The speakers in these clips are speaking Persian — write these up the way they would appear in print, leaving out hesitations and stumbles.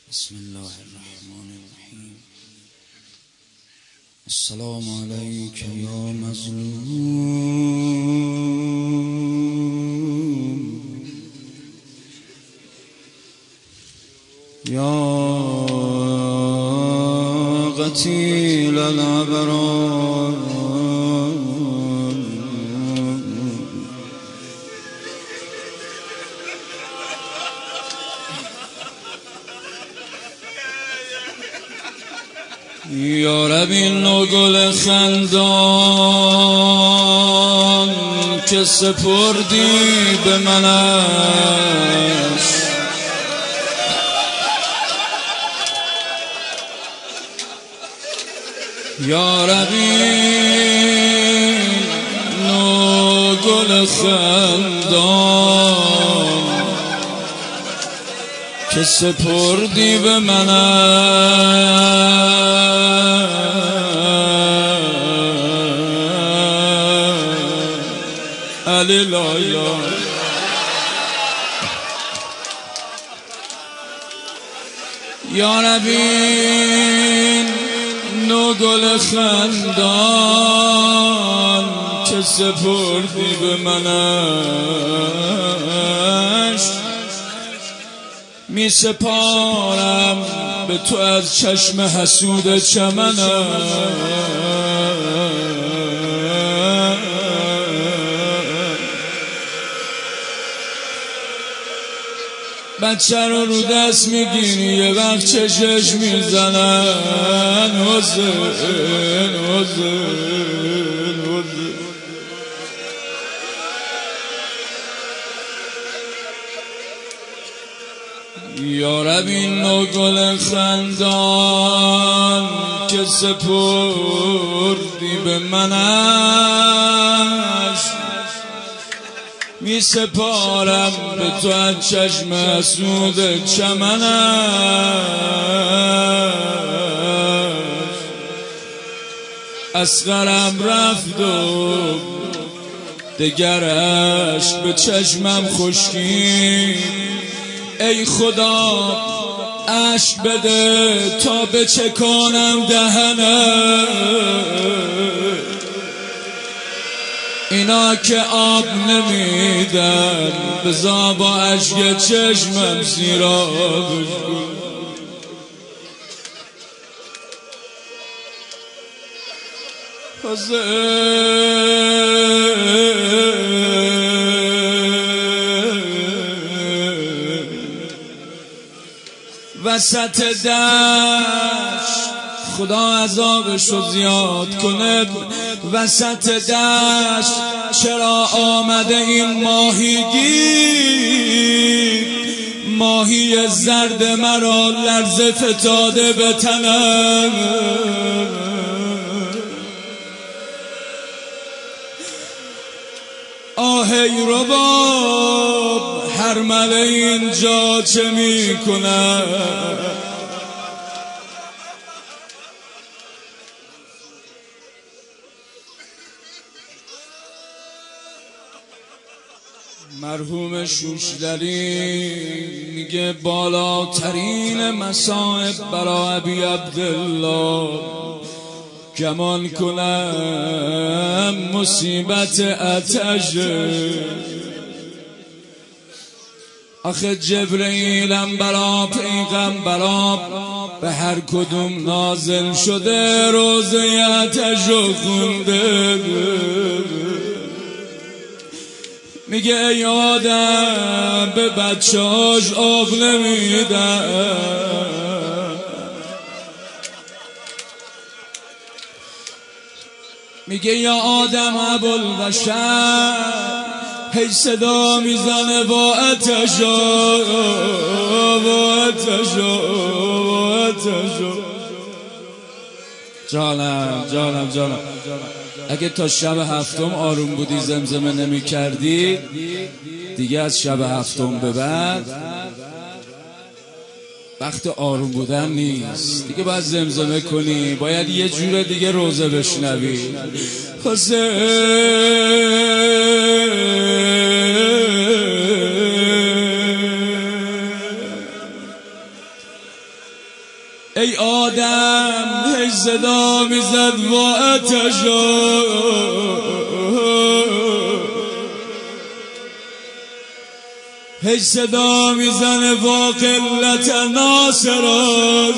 بسم الله الرحمن الرحیم. السلام علیک یا مظلوم یا قتیل الابرار. یا رب این نوگل خندان که سپردی به منش، یا رب این نوگل خندان که سپردی به منش، علیلایا یا رب این نوگل خندان که سپردی به منش، می سپارم به تو از چشم حسود چمنش. بچه رو دست میگیری یه وقت چشش میزنن حسین حسین حسین. یا رب این نوگل خندان که سپردی به منش، می سپارم به تو از چشم حسود چمنش. اصغرم رفت و دگرش به چشمم خشکی، ای خدا اشک بده تا بچکانم دهنم. اینا که آب نمیدن بذار با اشک چشمم سیرابش کن. وسط دشت خدا عذابشو زیاد کنه، وسط دشت چرا آمده این ماهیگیر؟ ماهی زرد مرا لرزه فتاده به تنم. آهی رباب هرمله اینجا چه میکنه؟ مرحوم شوشدری میگه بالاترین مصائب برای ابی عبدالله گمان کنم مصیبت آتش. آخه جبرئیلم برا پیغمبرا به هر کدوم نازل شده روزه آتشو خونده. میگه ای آدم به بچه‌هاش آب نمیدن، میگه یا آدم ابوالبشر هی صدا میزنه با آتشا با آتشا با آتشا. جانم اگه تا شب هفتم آروم بودی زمزمه نمی کردی دیگه از شب هفتم به بعد وقت آروم بودن نیست دیگه، باید زمزمه کنی، باید یه جور دیگه روزه بشنوی. ای آدم هی صدا میزد وا آتشا، هی صدا میزنه وا قلت ناصرا.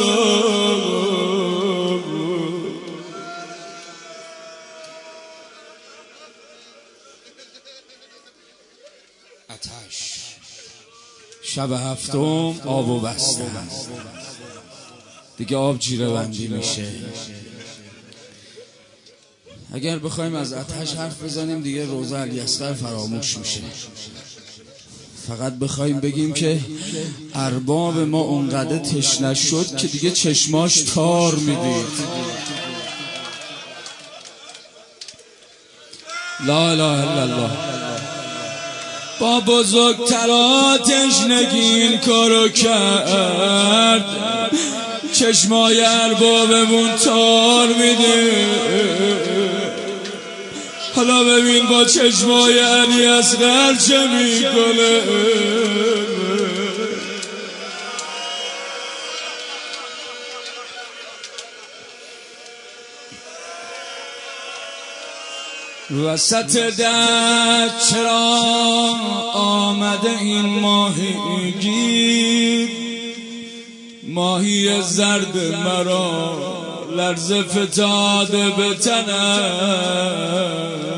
آتش شب هفتم آبو بستن دیگه، آب جیره بندی میشه. اگر بخوایم از آتش حرف بزنیم دیگه روزه الیاصغر فراموش میشه. فقط بخوایم بگیم که ارباب ما اونقدر تشنه شد که دیگه چشماش تار میدید. لا اله الا الله. با بزرگتر تشنگی این کارو کرد، چشمای اربابمون تار میده. حالا ببین با چشمای الیاصغر چه میکنه. وسط در چرا آمده این ماهیگیر، ماهی زرد مرا لرزه فتاده به تنم.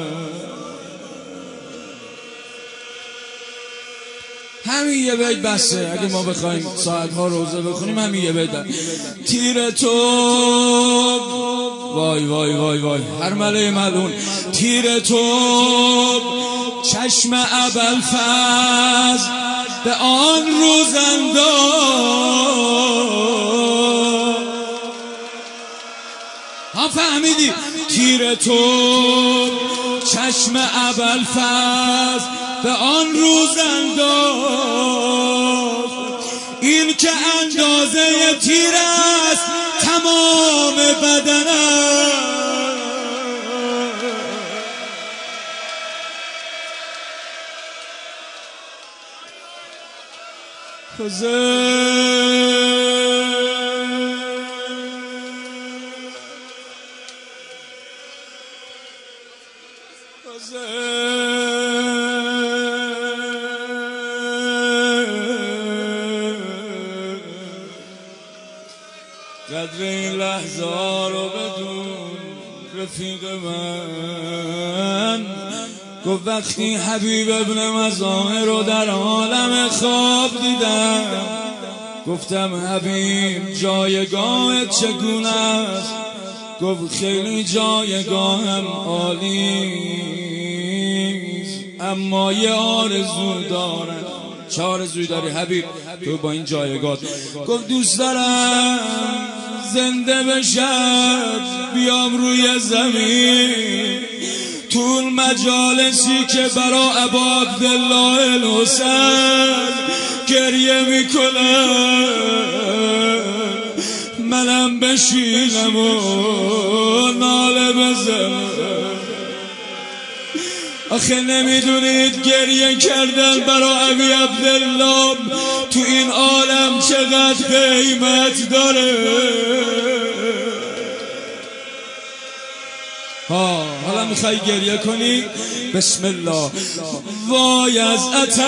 همین یه بیت بسه اگه ما بخوایم ساعتها روزه بخونیم. همین یه بیت. تیر تو وای وای وای وای هرمله ملعون، تیر تو چشم ابوالفضل به آن روز انداز. ها فهمیدی؟ تیر تو چشم ابوالفضل به آن روز انداز. این که اندازه تیر است تمام بدنم. قدر این لحظه ها رو بدون رفیق من. گفت وقتی حبیب ابن مظاهر رو در عالم خواب دیدم، گفتم حبیب جایگاهت چگونه است؟ گفت خیلی جایگاهم عالیست، اما یه آرزو دارم. چه آرزویی داری حبیب تو با این جایگاه؟ گفت دوست دارم زنده بشم بیام روی زمین، طول مجالسی که برا ابا عبدالله الحسین گریه میکنم منم بشینم و ناله بزنم. آخه نمیدونید گریه کردن برا ابی عبدالله تو این عالم چقدر قیمت داره. حالا میخوای گریه کنی؟ بسم الله. وای از آتش،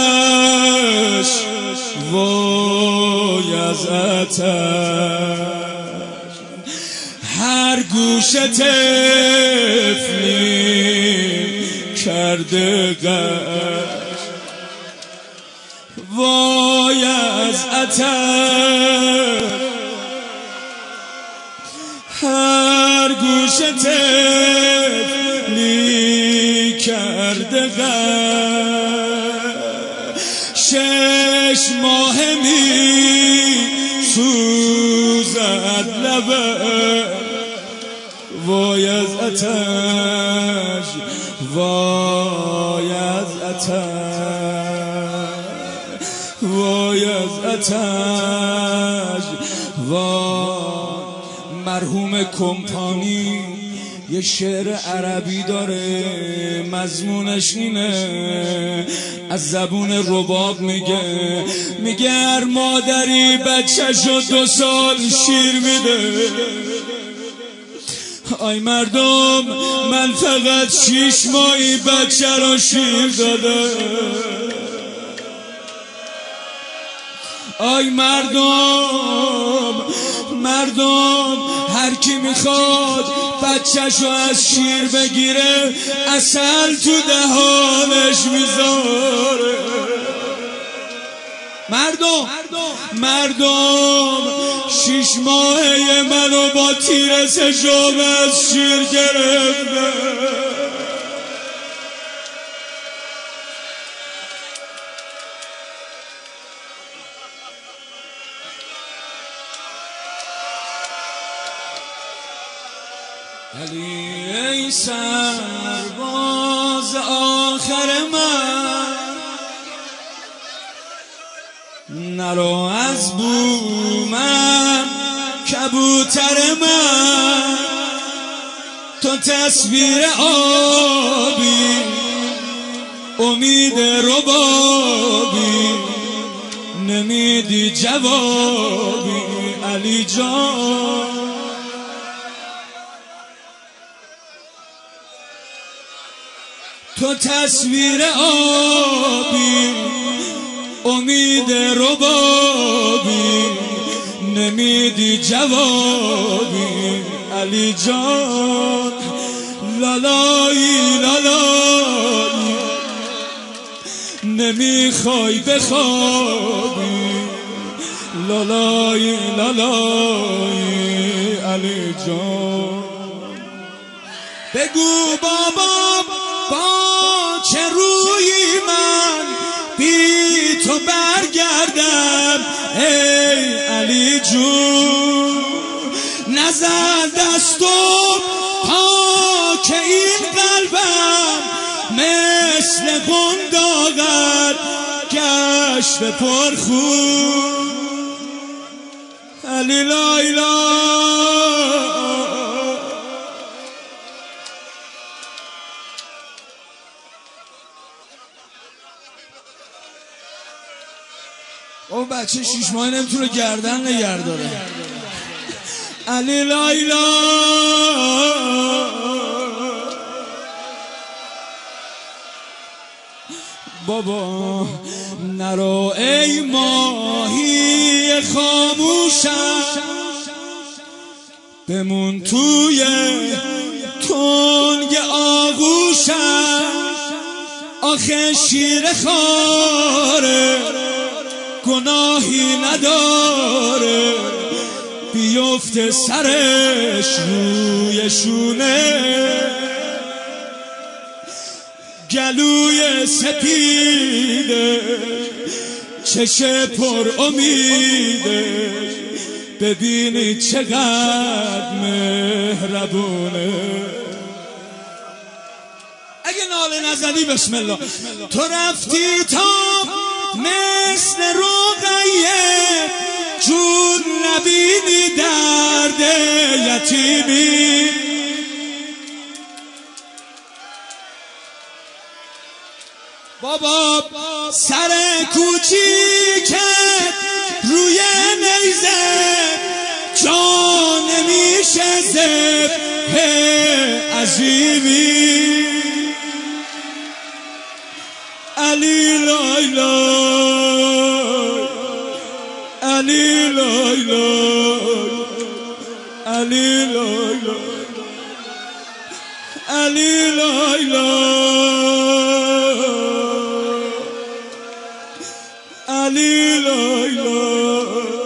وای از آتش، هر گوشه طفلی کرده غش. وای از آتش، هر گوشه طفلی کرده غش. 6 ماه می سوزد لبه. وای از آتش، وای از آتش، وای از آتش، وای. مرحوم کمپانی یه شعر عربی داره مضمونش اینه، از زبون رباب میگه هر مادری بچه‌شو 2 سال شیر میده. آی مردم من فقط 6 ماهی بچه رو شیر داده. آی مردم هر کی میخواد بچه‌شو از شیر بگیره عسل تو دهانش میذاره. مردم 6 ماهه منو با تیر سشام از شیر گرفته. علی ای سرباز آخر من، نرو از بومم کبوتر من. تو تصویر آبی امید ربابی، نمیدی جوابی علی جان. تو تصویر آبی امید ربابی، نمیدی جوابی علی جان. لالایی لالایی نمیخوای بخوابی، لالایی لالایی علی جان. بگو بابا با چه روی من بی تو برگردم ای علی جون. نزد دستم تا که این قلبم مثل قنداقت گشت پرخون. علی لایلا او بچه 6 ماهه نمیتونه گردن نگه داره. علی لایلا بابا نرو ای ماهی خاموشم، بمون توی تنگ آغوشم. آخه شیر خاره گناهی نداره، بیفته سرش روی شونه. گلوی سپیده چشه پر امیده، ببینی چقدر مهربونه. اگه ناله نزدی بسم الله. تو رفتی تا مثل رقیه جون نبینی درد یتیمی. بابا سر کوچیکت روی نیزه جا نمیشه ذبح عظیمی. علی لای لای علی لای لای علی لای لای علی لای لای علی لای لای.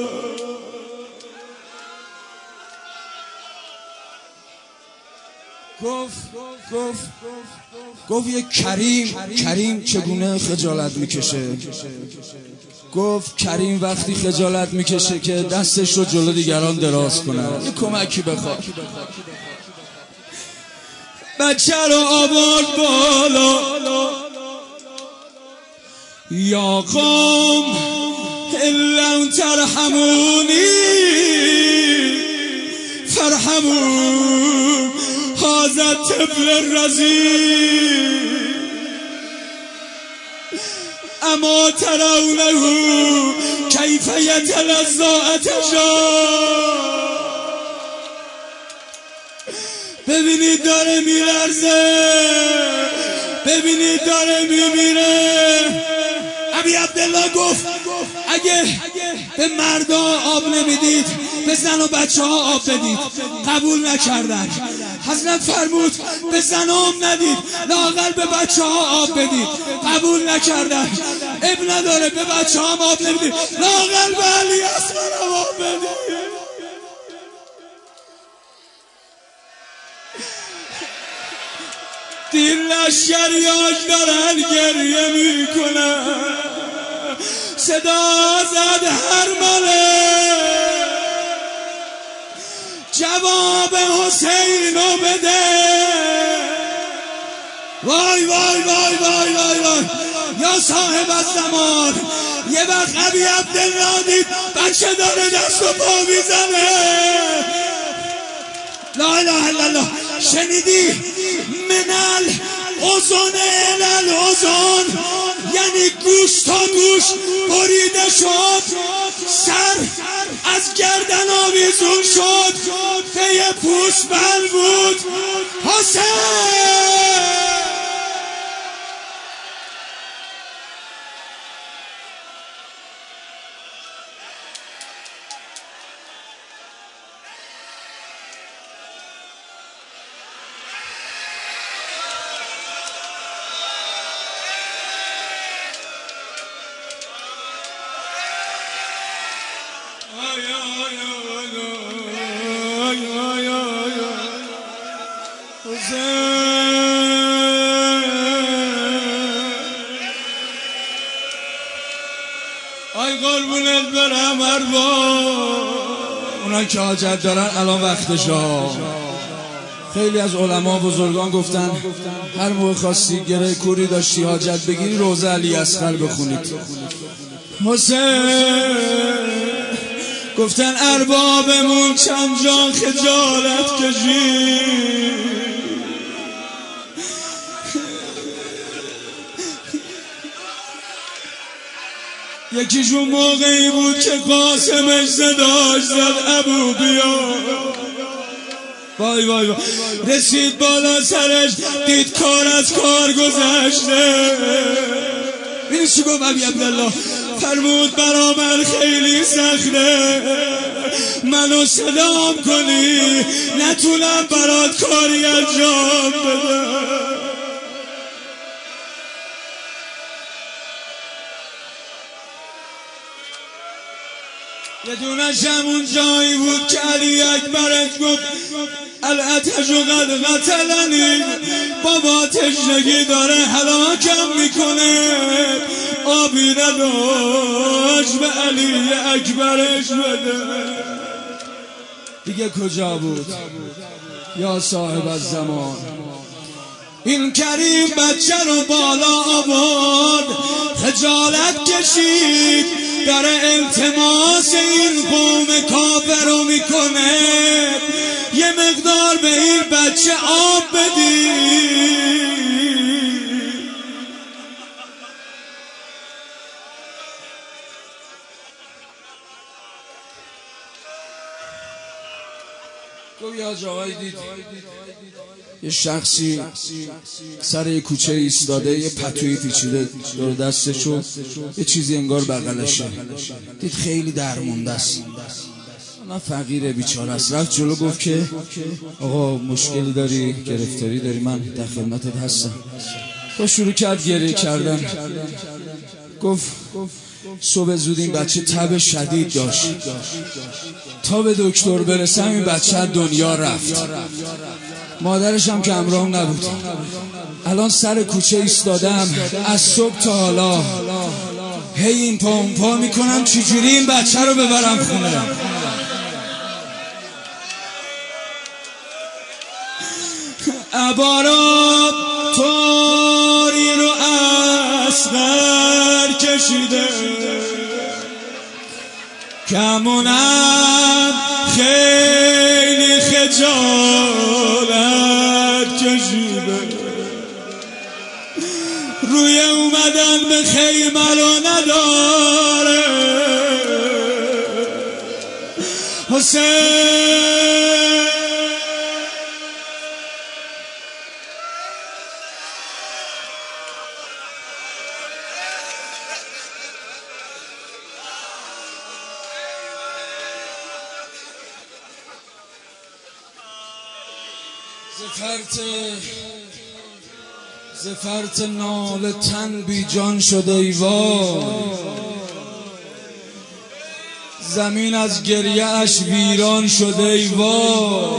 گفت یک کریم چگونه خجالت میکشه. گفت کریم وقتی خجالت میکشه که دستش رو جلو دیگران دراز کنه، یه کمکی بخواد. بچه رو آورد بالا، یا قوم الا ترحمونی فرحمون. میبازد طفل رضی اما ترونه کیف یتلظی عطشا. ببینید داره میلرزه، ببینید داره میمیره. ابی عبدالله گفت اگه به مردا آب نمیدید به زن و بچه ها آب بدید. قبول نکردن. حضرت فرمود به زنام ندید، لااقل به بچه ها آب بدید. قبول نکردن. اب نداره به بچه ها آب نمیدید، لااقل به علی اصغر آب بدید. دیر لشکریاش دارن گریه میکنن، صدا زد هرمله جواب حسینو بده. وای وای وای وای وای وای یا صاحب الزمان. یه وقت ابی عبدالله دید بچه داره دست و پا میزنه. لا اله الا الله. شنیدی؟ منل اذن الال اذن، یعنی گوش تا گوش بریده شد، سر از گردن آویزون شد، پی پوش بل بود. حسین آی قربونت برم ارباب. اونا که حاجت دارن الان وقتشا. خیلی از علما بزرگان گفتن هر موقع خواستی گره کوری داشتی حاجت بگیری روزه علی اصغر بخونید. حسین گفتن اربابمون چند جان خجالت کشید، یکیشون موقعی بود که قاسمش صداش زد ابو بیا. وای وای وای. رسید بالا سرش دید کار از کار گذشته. این چی گفت ابی عبدالله؟ فرمود برا من خیلی سخته، منو صدام کنی نتونم برات کاری انجام بدم. یه دونش همون جایی بود که علی اکبرش گفت العطش قد قتلنی، بابا تشنگی داره هلاکم میکنه، آبی نداشت به علی اکبرش بده. دیگه کجا بود یا صاحب الزمان؟ این کریم بچه رو بالا آورد، خجالت کشید، داره التماس این قوم کافر رو میکنه یه مقدار به این بچه آب بدید. گوی آج آقای دید یه شخصی سر یه کوچه ایستاده، یه پتویی پیچیده دور دستشو، یه چیزی انگار بغلشه. دید خیلی درمونده است، من فقیره بیچاره است. رفت جلو گفت که آقا مشکلی داری، گرفتاری داری، من در خدمتت هستم. تو شروع کرد گریه کردن. گفت صبح زود این بچه تب شدید داشت، تا به دکتر برسم این بچه دنیا رفت. مادرش هم که همراهم نبود. الان سر کوچه ایستادم از صبح تا حالا، هی این پا اون پا میکنم چجوری این بچه رو ببرم خونه. عبارا توری رو اصغر کشیده، کمونم خیلی خجالت به خیمه رو نداره حسین. زفرت نال تن بی جان شده ای وای، زمین از گریه اش ویران شده ای وای.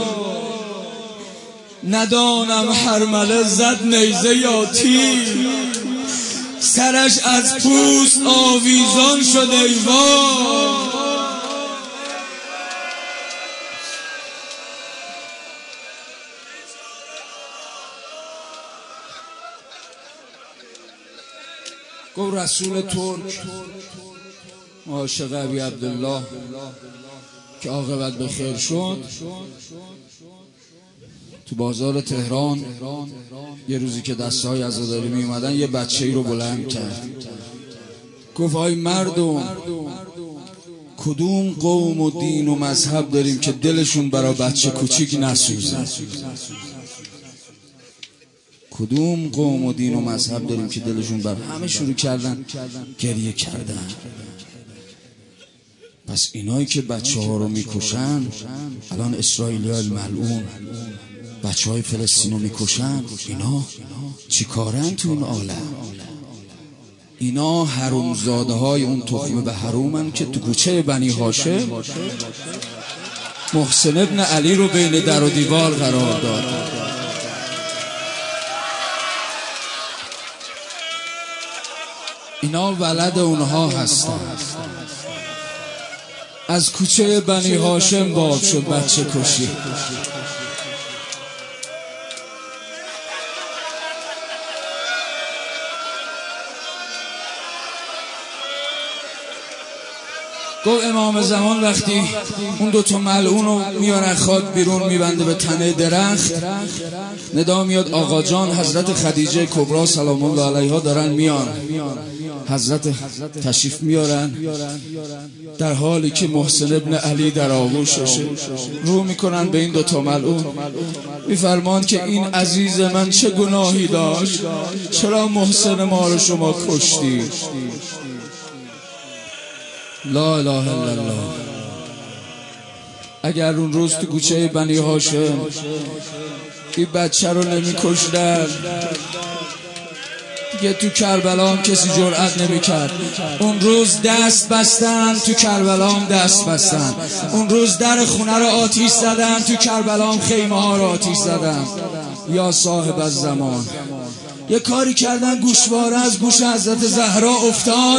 ندانم هرمله زد نیزه یا تیر، سرش از پوست آویزان شده ای وای. گفت رسول ترک عاشق ابی عبدالله که عاقبت به خیر شد، تو بازار تهران یه روزی که دستهای عزاداری می اومدن یه بچه‌ای رو بلند کرد. گفت ای مردم، کدوم قوم و دین و مذهب داریم که دلشون برای بچه کوچیک نسوزه؟ کدوم قوم و دین و مذهب داریم که دلشون بر همه شروع کردن گریه کردن؟ پس اینایی که بچه ها رو میکشن، الان اسرائیلی های ملعون بچه های فلسطین رو میکشن، اینا چی کارن تو اون عالم؟ اینا حرومزاده های اون تخمه به حرومن که تو کوچه بنی هاشم محسن ابن علی رو بین در و دیوار قرار داد. اینا ولد اونها هستن. از کوچه بنی هاشم باب شد بچه کشی. گفت امام زمان وقتی اون دوتا ملعون رو میارن خاک بیرون میبنده به تنه درخت، ندا میاد آقا جان حضرت خدیجه کبرا سلام الله علیها دارن میان. حضرت تشریف میارن در حالی که محسن ابن علی در آغوششه، رو میکنن به این دوتا ملعون، میفرمان که این عزیز من چه گناهی داشت، چرا محسن ما رو شما کشتی؟ لا اله الا الله. اگر اون روز تو کوچه بنی هاشم این بچه رو نمی کشدن، دیگه تو کربلا هم کسی جرأت نمی کرد. اون روز دست بستن، تو کربلا هم دست بستن. اون روز در خونه رو آتیش زدن، تو کربلا هم خیمه ها رو آتیش زدن. یا صاحب الزمان، یه کاری کردن گوشواره از گوش حضرت زهرا افتاد،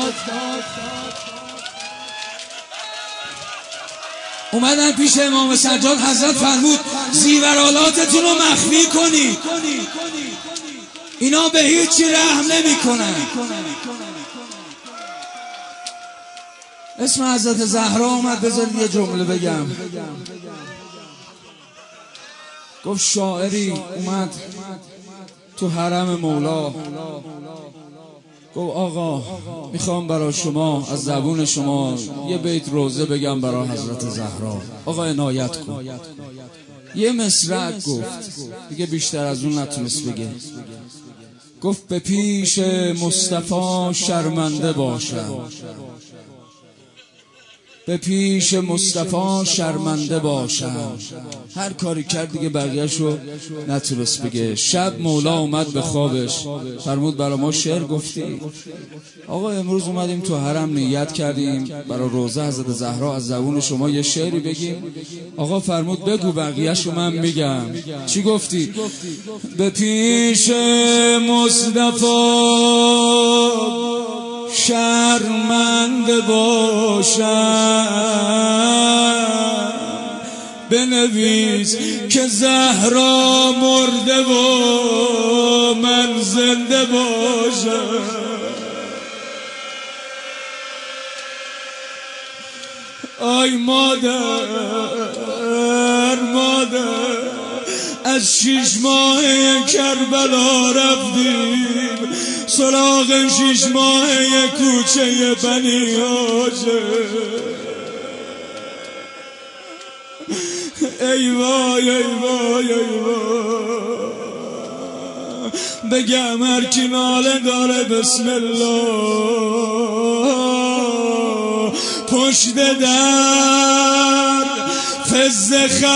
اومدن پیش امام سجاد، حضرت فرمود زیورالاتتون رو مخفی کنی، اینا به هیچی رحم نمی کنن. اسم حضرت زهرا اومد، بذارید یه جمله بگم. گفت شاعری اومد تو حرم مولا، گفت آقا میخوام برای شما از زبون شما یه بیت روزه بگم برای حضرت زهرا، آقا عنایت کن. یه مصرع گفت، دیگه بیشتر از اون نتونست بگه. گفت به پیش مصطفی شرمنده باشم، به پیش مصطفی شرمنده باشم. هر کاری کرد دیگه بقیه‌شو نتونست بگه. شب مولا اومد به خوابش، فرمود برای ما شعر گفتی؟ آقا امروز اومدیم تو حرم نیت کردیم برای روزه حضرت زهرا از زبون شما یه شعری بگیم. آقا فرمود بگو، بقیه‌شو من میگم. چی گفتی؟ به پیش مصطفی شرمنده باشم، بنویس که زهرا مرده و من زنده باشم. آی مادر از 6 ماه کربلا رفتیم، سراغ 6 ماهه کوچه بنی هاشم. ای وای ای وای ای وای، بگم هر کی ناله داره بسم الله. پشت در فز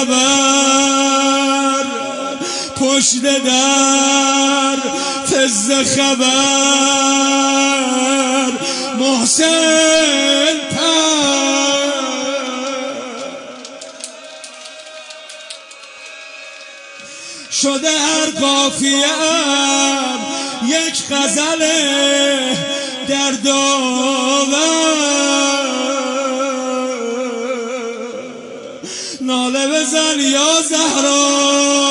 خبر، پشت در فز خبر، محسن شده هر قافیه‌ام یک غزل دردآور. ناله بزن یا زهرا